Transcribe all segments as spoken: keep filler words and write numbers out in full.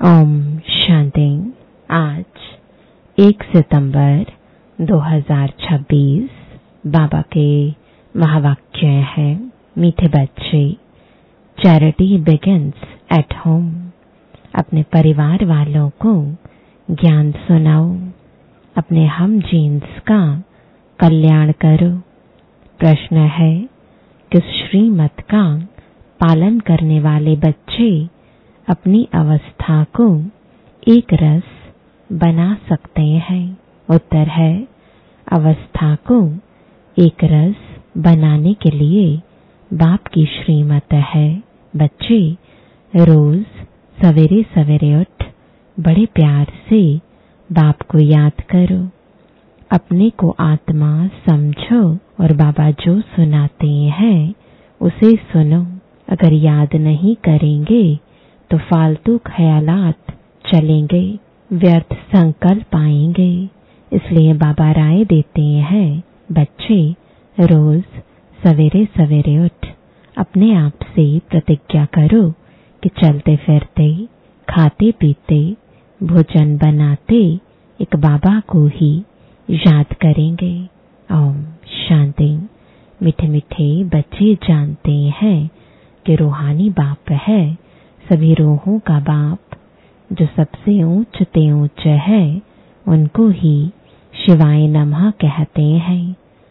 ओम शांति। आज एक सितंबर दो हज़ार छब्बीस बाबा के महावाक्य है। मीठे बच्चे, चैरिटी बिगिंस एट होम। अपने परिवार वालों को ज्ञान सुनाओ, अपने हम जीन्स का कल्याण करो। प्रश्न है, किस श्रीमत का पालन करने वाले बच्चे अपनी अवस्था को एक रस बना सकते हैं? उत्तर है, अवस्था को एक रस बनाने के लिए बाप की श्रीमत है। बच्चे रोज सवेरे सवेरे उठ बड़े प्यार से बाप को याद करो, अपने को आत्मा समझो और बाबा जो सुनाते हैं उसे सुनो। अगर याद नहीं करेंगे तो फालतू ख्यालात चलेंगे, व्यर्थ संकल्प आएंगे। इसलिए बाबा राय देते हैं, बच्चे रोज सवेरे सवेरे उठ अपने आप से प्रतिज्ञा करो कि चलते फिरते, खाते पीते, भोजन बनाते एक बाबा को ही याद करेंगे। ओम शांति। मीठे मीठे बच्चे जानते हैं कि रूहानी बाप है सभी रूहों का बाप, जो सबसे ऊंच ते ऊंच है, उनको ही शिवाय नमः कहते हैं,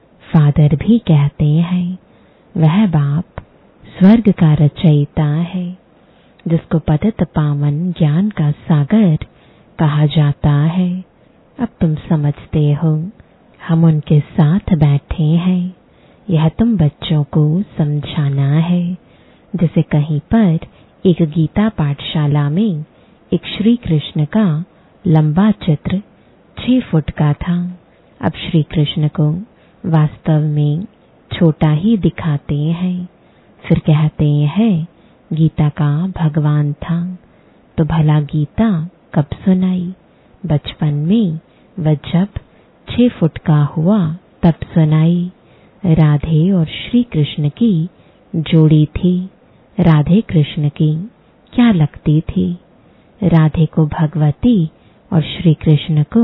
फादर भी कहते हैं। वह बाप स्वर्ग का रचयिता है, जिसको पतित पावन ज्ञान का सागर कहा जाता है। अब तुम समझते हो, हम उनके साथ बैठे हैं। यह तुम बच्चों को समझाना है। जैसे कहीं पर एक गीता पाठशाला में एक श्री कृष्ण का लंबा चित्र छह फुट का था। अब श्री कृष्ण को वास्तव में छोटा ही दिखाते हैं, फिर कहते हैं गीता का भगवान था। तो भला गीता कब सुनाई? बचपन में वह जब छह फुट का हुआ तब सुनाई। राधे और श्री कृष्ण की जोड़ी थी। राधे कृष्ण की क्या लगती थी? राधे को भगवती और श्री कृष्ण को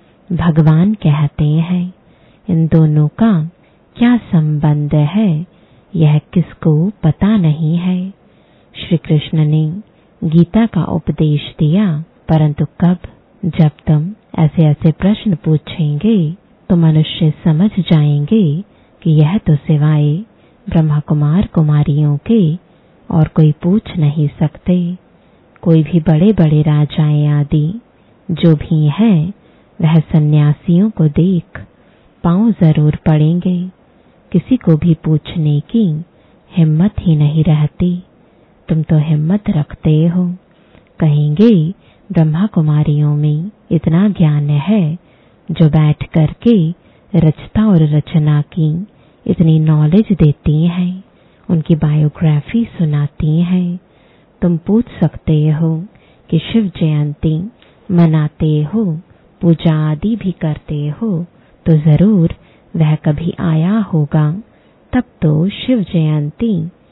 भगवान कहते हैं। इन दोनों का क्या संबंध है, यह किसको पता नहीं है। श्री कृष्ण ने गीता का उपदेश दिया, परंतु कब? जब तुम ऐसे ऐसे प्रश्न पूछेंगे तो मनुष्य समझ जाएंगे कि यह तो सिवाय ब्रह्मा कुमार कुमारियों के और कोई पूछ नहीं सकते। कोई भी बड़े बड़े राजाएं आदि जो भी हैं, वह सन्यासियों को देख पांव जरूर पड़ेंगे। किसी को भी पूछने की हिम्मत ही नहीं रहती। तुम तो हिम्मत रखते हो, कहेंगे ब्रह्मा कुमारियों में इतना ज्ञान है जो बैठ करके रचता और रचना की इतनी नॉलेज देती हैं, उनकी बायोग्राफी सुनाती हैं। तुम पूछ सकते हो कि शिव जयंती मनाते हो, पूजा आदि भी करते हो, तो जरूर वह कभी आया होगा, तब तो शिव जयंती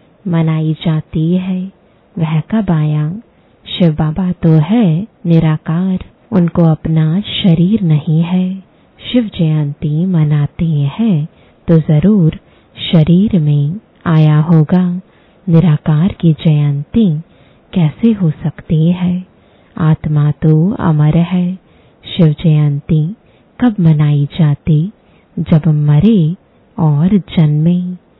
मनाई जाती है। वह कब आया? शिव बाबा तो है निराकार, उनको अपना शरीर नहीं है। शिव जयंती मनाते हैं तो जरूर शरीर में आया होगा। निराकार की जयंती कैसे हो सकती है? आत्मा तो अमर है। शिव जयंती कब मनाई जाती? जब मरे और जन्मे।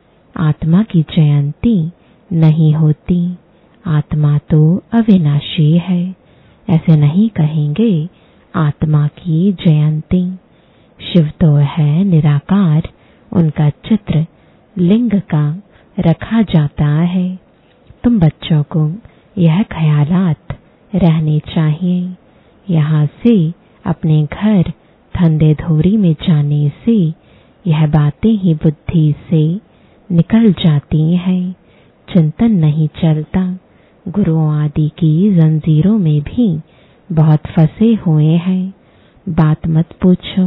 आत्मा की जयंती नहीं होती। आत्मा तो अविनाशी है। ऐसे नहीं कहेंगे आत्मा की जयंती। शिव तो है निराकार, उनका चित्र लिंग का रखा जाता है। तुम बच्चों को यह ख्यालात रहने चाहिए। यहाँ से अपने घर धंधे धोरी में जाने से यह बातें ही बुद्धि से निकल जाती हैं। चिंतन नहीं चलता। गुरुओं आदि की जंजीरों में भी बहुत फंसे हुए हैं। बात मत पूछो,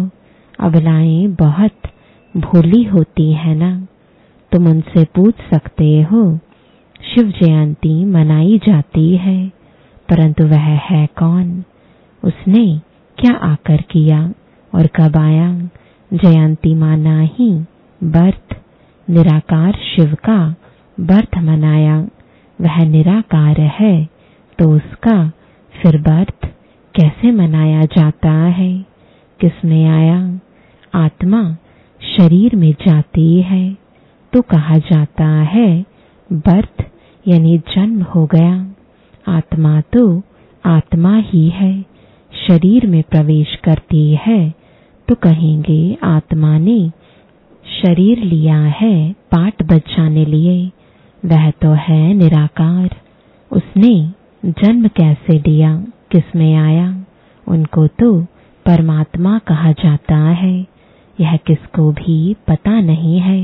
अबलाएं बहुत भोली होती है ना। तुम उनसे पूछ सकते हो, शिव जयंती मनाई जाती है परंतु वह है कौन? उसने क्या आकर किया और कब आया? जयंती माना ही बर्थ, निराकार शिव का बर्थ मनाया। वह निराकार है तो उसका फिर बर्थ कैसे मनाया जाता है? किसमें आया? आत्मा शरीर में जाती है तो कहा जाता है बर्थ यानी जन्म हो गया। आत्मा तो आत्मा ही है, शरीर में प्रवेश करती है तो कहेंगे आत्मा ने शरीर लिया है पाठ बचाने लिए। वह तो है निराकार। उसने जन्म कैसे लिया, किसमें आया? उनको तो परमात्मा कहा जाता है। यह किसको भी पता नहीं है।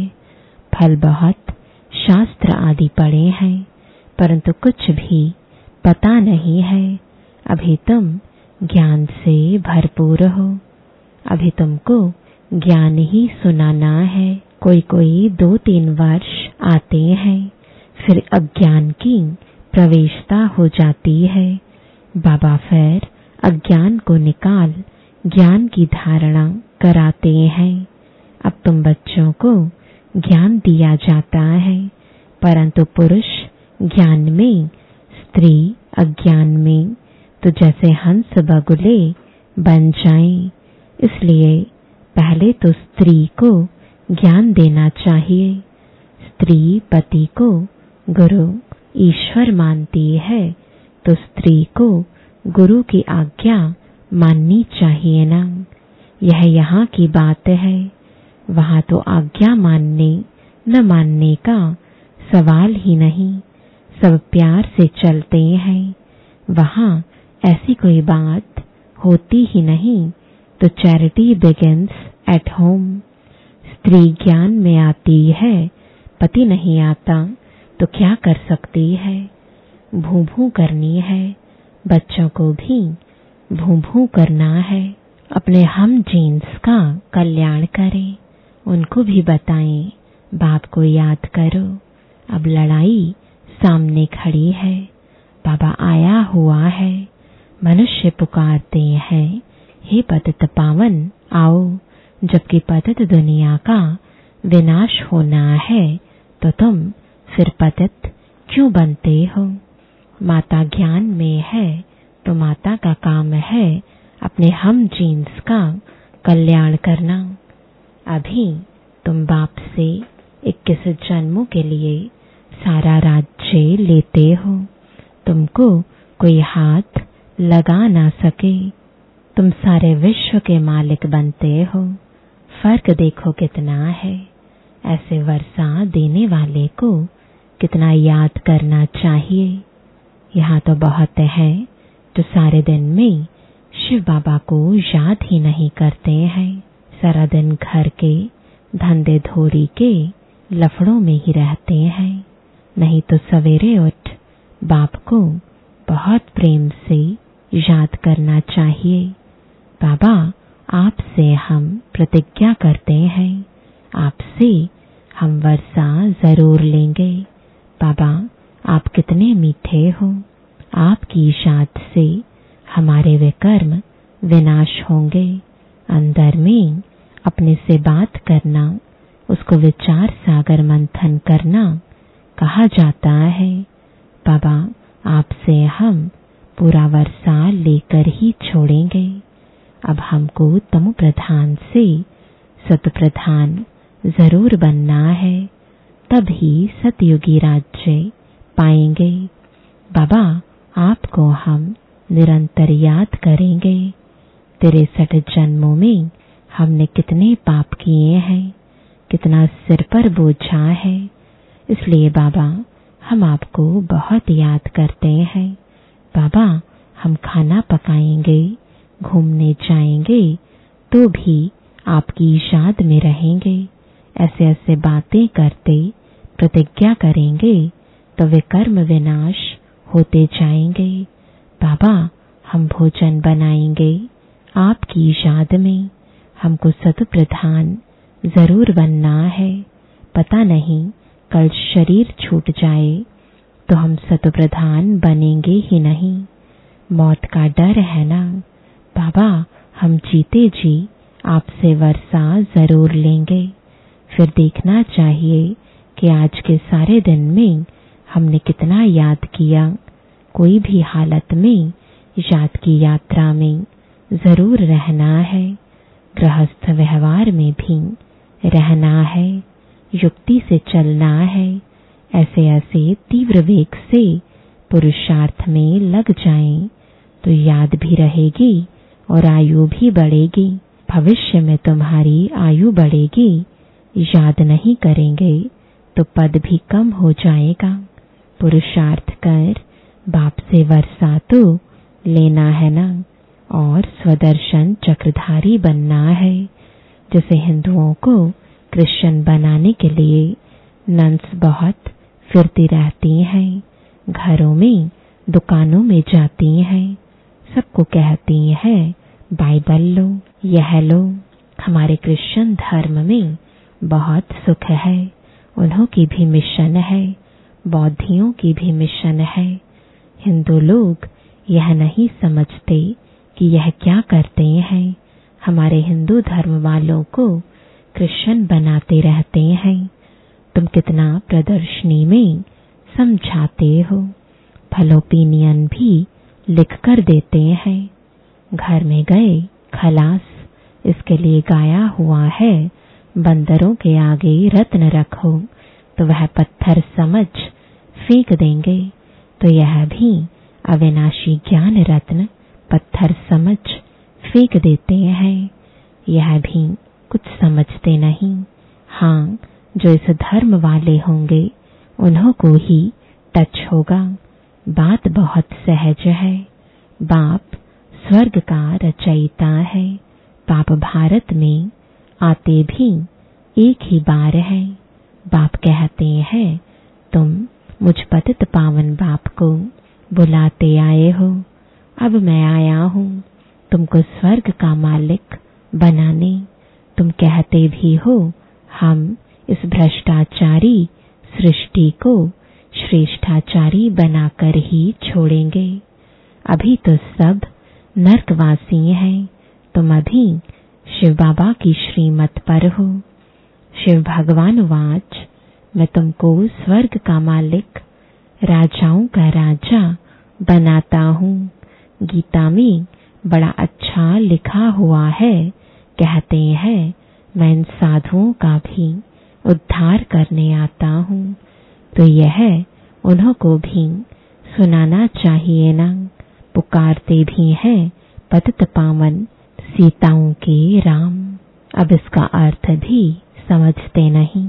फल बहुत शास्त्र आदि पढ़े हैं परंतु कुछ भी पता नहीं है। अभी तुम ज्ञान से भरपूर हो, अभी तुमको ज्ञान ही सुनाना है। कोई कोई दो तीन वर्ष आते हैं फिर अज्ञान की प्रवेशता हो जाती है। बाबा फिर अज्ञान को निकाल ज्ञान की धारणा कराते हैं। अब तुम बच्चों को ज्ञान दिया जाता है परंतु पुरुष ज्ञान में, स्त्री अज्ञान में, तो जैसे हंस बगुले बन जाएं। इसलिए पहले तो स्त्री को ज्ञान देना चाहिए। स्त्री पति को गुरु ईश्वर मानती है तो स्त्री को गुरु की आज्ञा माननी चाहिए ना। यह यहाँ की बात है। वहाँ तो आज्ञा मानने न मानने का सवाल ही नहीं, सब प्यार से चलते हैं। वहाँ ऐसी कोई बात होती ही नहीं। तो चैरिटी बिगिंस एट होम। स्त्री ज्ञान में आती है, पति नहीं आता तो क्या कर सकती है? भू भू करनी है। बच्चों को भी भू भू करना है। अपने हम जीन्स का कल्याण करें, उनको भी बताएं बाप को याद करो। अब लड़ाई सामने खड़ी है, बाबा आया हुआ है। मनुष्य पुकारते हैं हे पतित पावन आओ, जबकि पतित दुनिया का विनाश होना है तो तुम फिर पतित क्यों बनते हो? माता ज्ञान में है तो माता का काम है अपने हम जीन्स का कल्याण करना। अभी तुम बाप से इक्कीस जन्मों के लिए सारा राज्य लेते हो। तुमको कोई हाथ लगा ना सके। तुम सारे विश्व के मालिक बनते हो। फर्क देखो कितना है। ऐसे वर्षा देने वाले को कितना याद करना चाहिए। यहाँ तो बहुत है जो सारे दिन में शिव बाबा को याद ही नहीं करते हैं। सारा दिन घर के धंधे धोरी के लफड़ों में ही रहते हैं। नहीं तो सवेरे उठ बाप को बहुत प्रेम से याद करना चाहिए। बाबा आपसे हम प्रतिज्ञा करते हैं, आपसे हम वर्षा जरूर लेंगे। बाबा आप कितने मीठे हो। आपकी याद से हमारे विकर्म विनाश होंगे। अंदर में अपने से बात करना, उसको विचार सागर मंथन करना कहा जाता है। बाबा आपसे हम पूरा वर्षा लेकर ही छोड़ेंगे। अब हमको तमो प्रधान से सत प्रधान जरूर बनना है, तभी सतयुगी राज्य पाएंगे। बाबा आपको हम निरंतर याद करेंगे। तिरसठ जन्मों में हमने कितने पाप किए हैं, कितना सिर पर बोझा है। इसलिए बाबा हम आपको बहुत याद करते हैं। बाबा हम खाना पकाएंगे, घूमने जाएंगे तो भी आपकी याद में रहेंगे। ऐसे ऐसे बातें करते प्रतिज्ञा करेंगे तो विकर्म विनाश होते जाएंगे। बाबा हम भोजन बनाएंगे आपकी याद में। हमको सत प्रधान जरूर बनना है। पता नहीं कल शरीर छूट जाए तो हम सत प्रधान बनेंगे ही नहीं। मौत का डर है ना। बाबा हम जीते जी आपसे वर्षा जरूर लेंगे। फिर देखना चाहिए कि आज के सारे दिन में हमने कितना याद किया। कोई भी हालत में याद की यात्रा में जरूर रहना है। गृहस्थ व्यवहार में भी रहना है, युक्ति से चलना है। ऐसे ऐसे तीव्र वेग से पुरुषार्थ में लग जाएं तो याद भी रहेगी और आयु भी बढ़ेगी। भविष्य में तुम्हारी आयु बढ़ेगी। याद नहीं करेंगे तो पद भी कम हो जाएगा। पुरुषार्थ कर बाप से वर्षा तो लेना है ना, और स्वदर्शन चक्रधारी बनना है। जैसे हिंदुओं को क्रिश्चियन बनाने के लिए नन्स बहुत फिरती रहती हैं, घरों में दुकानों में जाती हैं, सबको कहती हैं बाइबल लो, यह लो। हमारे क्रिश्चियन धर्म में बहुत सुख है। उन्हों की भी मिशन है, बौद्धियों की भी मिशन है। हिंदू लोग यह नहीं समझते कि यह क्या करते हैं। हमारे हिंदू धर्म वालों को क्रिश्चियन बनाते रहते हैं। तुम कितना प्रदर्शनी में समझाते हो, फलोपिनियन भी लिख कर देते हैं। घर में गए खलास, इसके लिए गाया हुआ है, बंदरों के आगे रत्न रखो तो वह पत्थर समझ फेंक देंगे। तो यह भी अविनाशी ज्ञान रत्न पत्थर समझ फेंक देते हैं। यह भी कुछ समझते नहीं। हाँ, जो इस धर्म वाले होंगे उन्हों को ही टच होगा। बात बहुत सहज है। बाप स्वर्ग का रचयिता है। बाप भारत में आते भी एक ही बार है। बाप कहते हैं तुम मुझ पतित पावन बाप को बुलाते आए हो, अब मैं आया हूँ तुमको स्वर्ग का मालिक बनाने। तुम कहते भी हो हम इस भ्रष्टाचारी सृष्टि को श्रेष्ठाचारी बनाकर ही छोड़ेंगे। अभी तो सब नरकवासी हैं, तुम अभी शिव बाबा की श्रीमत पर हो। शिव भगवान वाच, मैं तुमको स्वर्ग का मालिक, राजाओं का राजा बनाता हूँ। गीता में बड़ा अच्छा लिखा हुआ है, कहते हैं मैं इन साधुओं का भी उद्धार करने आता हूँ। तो यह उन्हों को भी सुनाना चाहिए ना। पुकारते भी हैं पतित पावन सीताओं के राम। अब इसका अर्थ भी समझते नहीं।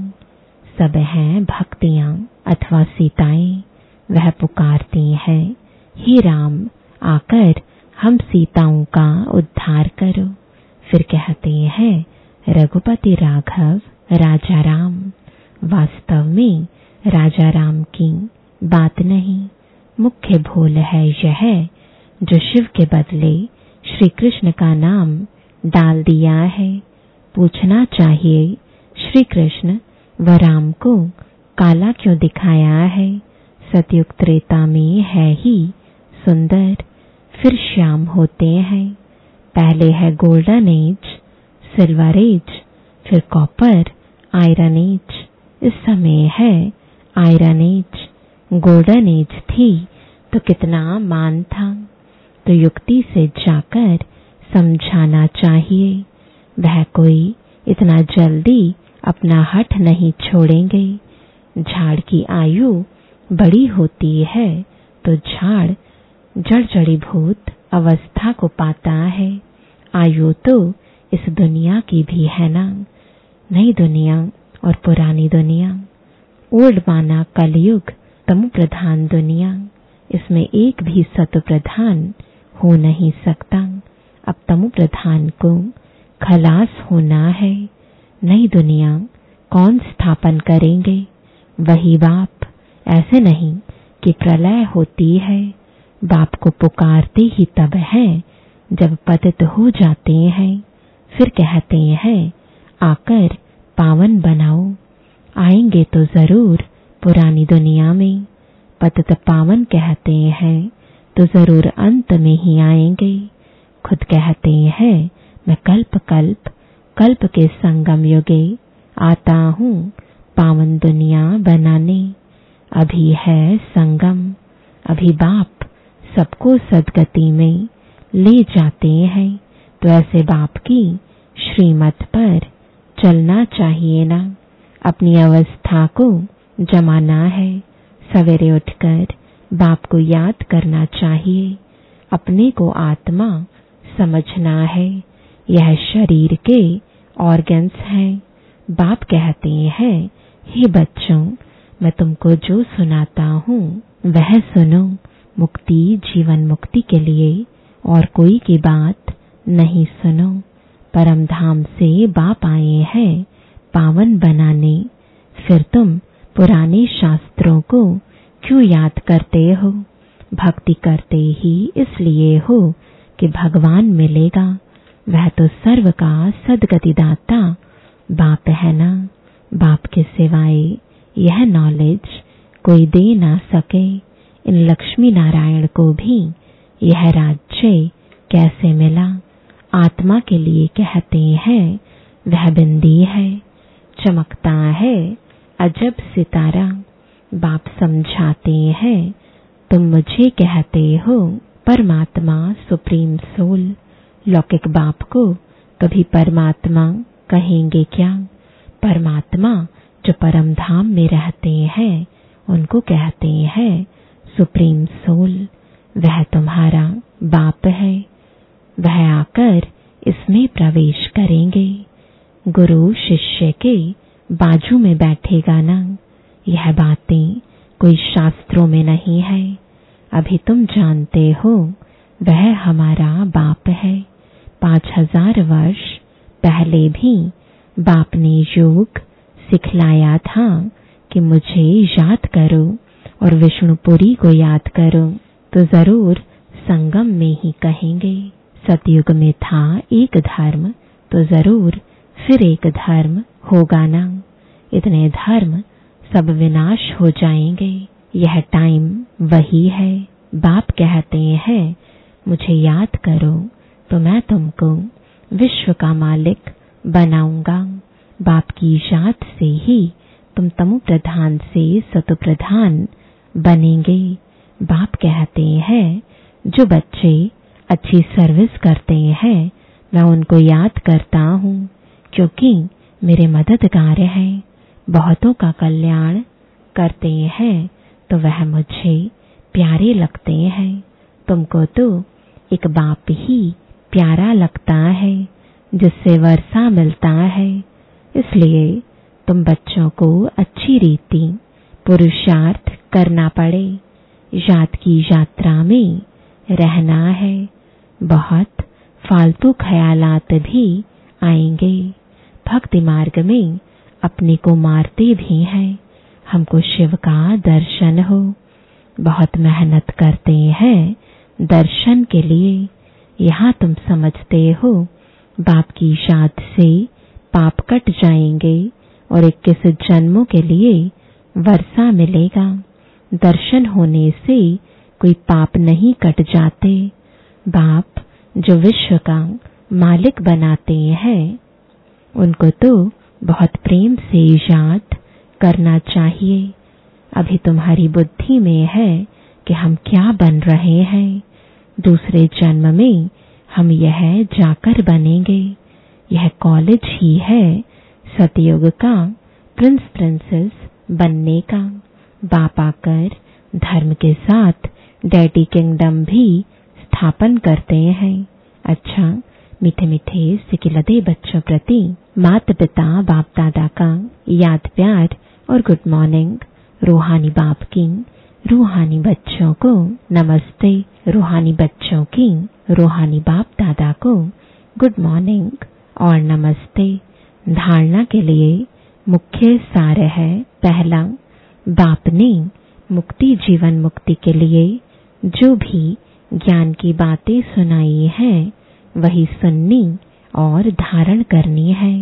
सब हैं भक्तियां अथवा सीताएं। वह पुकारती हैं हे राम, आकर हम सीताओं का उद्धार करो। फिर कहते हैं रघुपति राघव राजा राम। वास्तव में राजा राम की बात नहीं, मुख्य भूल है यह जो शिव के बदले श्री कृष्ण का नाम डाल दिया है। पूछना चाहिए श्री कृष्ण व राम को काला क्यों दिखाया है। सतयुग त्रेता में है ही सुंदर, फिर श्याम होते हैं। पहले है गोल्डन एज, सिल्वर एज, फिर कॉपर, आयरन एज। इस समय है आयरन एज। गोल्डन एज थी तो कितना मान था। तो युक्ति से जाकर समझाना चाहिए। वह कोई इतना जल्दी अपना हठ नहीं छोड़ेंगे। झाड़ की आयु बड़ी होती है तो झाड़ जड़ जड़ीभूत अवस्था को पाता है। आयु तो इस दुनिया की भी है ना, नई दुनिया और पुरानी दुनिया। ओल्ड माना कलयुग, तमु प्रधान दुनिया। इसमें एक भी सत्व प्रधान हो नहीं सकता। अब तमु प्रधान को खलास होना है। नई दुनिया कौन स्थापन करेंगे? वही बाप। ऐसे नहीं कि प्रलय होती है। बाप को पुकारते ही तब है जब पतित हो जाते हैं। फिर कहते हैं आकर पावन बनाओ। आएंगे तो जरूर पुरानी दुनिया में। पतित पावन कहते हैं तो जरूर अंत में ही आएंगे। खुद कहते हैं मैं कल्प कल्प कल्प के संगम युगे आता हूँ पावन दुनिया बनाने। अभी है संगम, अभी बाप सबको सदगति में ले जाते हैं। तो ऐसे बाप की श्रीमत पर चलना चाहिए ना, अपनी अवस्था को जमाना है। सवेरे उठकर बाप को याद करना चाहिए, अपने को आत्मा समझना है। यह शरीर के ऑर्गन्स हैं। बाप कहते हैं हे बच्चों, मैं तुमको जो सुनाता हूँ वह सुनो। मुक्ति जीवन मुक्ति के लिए और कोई की बात नहीं सुनो। परम धाम से बाप आए हैं पावन बनाने। फिर तुम पुराने शास्त्रों को क्यों याद करते हो? भक्ति करते ही इसलिए हो कि भगवान मिलेगा। वह तो सर्व का सदगति दाता बाप है ना। बाप के सिवाय यह नॉलेज कोई दे ना सके। इन लक्ष्मी नारायण को भी यह राज्य कैसे मिला? आत्मा के लिए कहते हैं वह बिंदी है, चमकता है अजब सितारा। बाप समझाते हैं तुम मुझे कहते हो परमात्मा सुप्रीम सोल। लौकिक बाप को कभी परमात्मा कहेंगे क्या? परमात्मा जो परम धाम में रहते हैं उनको कहते हैं सुप्रीम सोल। वह तुम्हारा बाप है, वह आकर इसमें प्रवेश करेंगे। गुरु शिष्य के बाजू में बैठेगा ना। यह बातें कोई शास्त्रों में नहीं है। अभी तुम जानते हो वह हमारा बाप है। पांच हजार वर्ष पहले भी बाप ने योग सिखलाया था कि मुझे याद करो और विष्णुपुरी को याद करो। तो जरूर संगम में ही कहेंगे। सतयुग में था एक धर्म, तो जरूर फिर एक धर्म होगा ना। इतने धर्म सब विनाश हो जाएंगे। यह टाइम वही है। बाप कहते हैं मुझे याद करो तो मैं तुमको विश्व का मालिक बनाऊंगा। बाप की याद से ही तुम तमो प्रधान से सतो प्रधान बनेंगे। बाप कहते हैं जो बच्चे अच्छी सर्विस करते हैं मैं उनको याद करता हूँ, क्योंकि मेरे मददगार हैं, बहुतों का कल्याण करते हैं, तो वह मुझे प्यारे लगते हैं। तुमको तो एक बाप ही प्यारा लगता है जिससे वर्षा मिलता है। इसलिए तुम बच्चों को अच्छी रीति पुरुषार्थ करना पड़े। याद की यात्रा में रहना है। बहुत फालतू ख्यालात भी आएंगे। भक्ति मार्ग में अपने को मारते भी हैं, हमको शिव का दर्शन हो। बहुत मेहनत करते हैं दर्शन के लिए। यहाँ तुम समझते हो बाप की याद से पाप कट जाएंगे और इक्कीस जन्मों के लिए वर्षा मिलेगा। दर्शन होने से कोई पाप नहीं कट जाते। बाप जो विश्व का मालिक बनाते हैं उनको तो बहुत प्रेम से याद करना चाहिए। अभी तुम्हारी बुद्धि में है कि हम क्या बन रहे हैं। दूसरे जन्म में हम यह जाकर बनेंगे। यह कॉलेज ही है सतयुग का प्रिंस प्रिंसेस बनने का। बाप आकर धर्म के साथ डैडी किंगडम भी स्थापन करते हैं। अच्छा मीठे मीठे सिकिलदे बच्चों प्रति माता पिता बाप दादा का याद प्यार और गुड मॉर्निंग। रूहानी बाप की रूहानी बच्चों को नमस्ते। रूहानी बच्चों की रूहानी बाप दादा को गुड मॉर्निंग और नमस्ते। धारणा के लिए मुख्य सार है। पहला, बाप ने मुक्ति जीवन मुक्ति के लिए जो भी ज्ञान की बातें सुनाई हैं वही सुननी और धारण करनी है।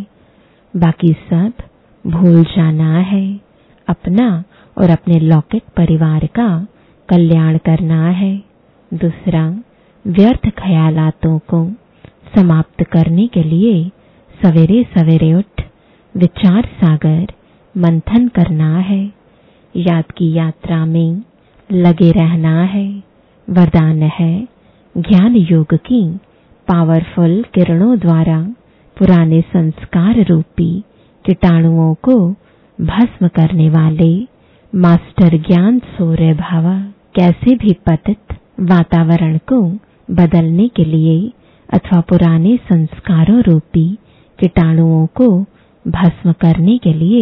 बाकी सब भूल जाना है। अपना और अपने लौकिक परिवार का कल्याण करना है। दूसरा, व्यर्थ ख्यालातों को समाप्त करने के लिए सवेरे सवेरे उठ विचार सागर मंथन करना है। याद की यात्रा में लगे रहना है। वरदान है, ज्ञान योग की पावरफुल किरणों द्वारा पुराने संस्कार रूपी कीटाणुओं को भस्म करने वाले मास्टर ज्ञान सूर्य भव कैसे भी पतित वातावरण को बदलने के लिए अथवा पुराने संस्कारों रूपी कीटाणुओं को भस्म करने के लिए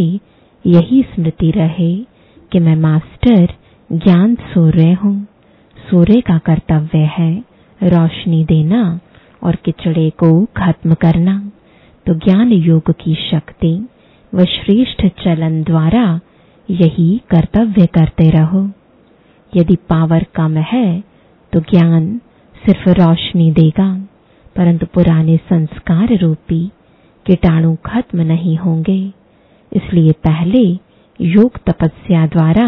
यही स्मृति रहे कि मैं मास्टर ज्ञान सूर्य हूँ। सूर्य का कर्तव्य है रोशनी देना और किचड़े को खत्म करना। तो ज्ञान योग की शक्ति व श्रेष्ठ चलन द्वारा यही कर्तव्य करते रहो। यदि पावर कम है तो ज्ञान सिर्फ रोशनी देगा, परंतु पुराने संस्कार रूपी कीटाणु खत्म नहीं होंगे। इसलिए पहले योग तपस्या द्वारा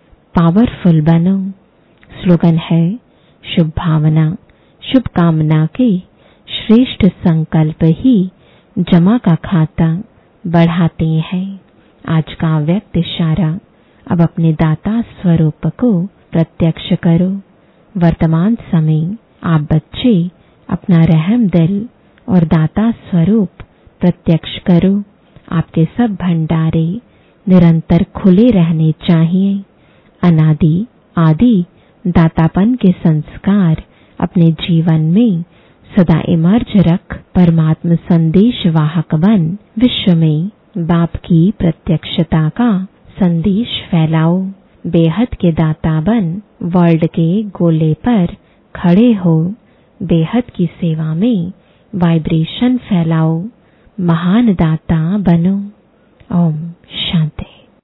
पावरफुल बनो। स्लोगन है, शुभ भावना शुभ कामना के श्रेष्ठ संकल्प ही जमा का खाता बढ़ाते हैं। आज का व्यक्त इशारा, अब अपने दाता स्वरूप को प्रत्यक्ष करो। वर्तमान समय आप बच्चे अपना रहम दिल और दाता स्वरूप प्रत्यक्ष करो। आपके सब भंडारे निरंतर खुले रहने चाहिए। अनादि आदि दातापन के संस्कार अपने जीवन में सदा इमर्ज रख परमात्म संदेश वाहक बन विश्व में बाप की प्रत्यक्षता का संदेश फैलाओ। बेहद के दाता बन वर्ल्ड के गोले पर खड़े हो। बेहद की सेवा में वाइब्रेशन फैलाओ। महान दाता बनो।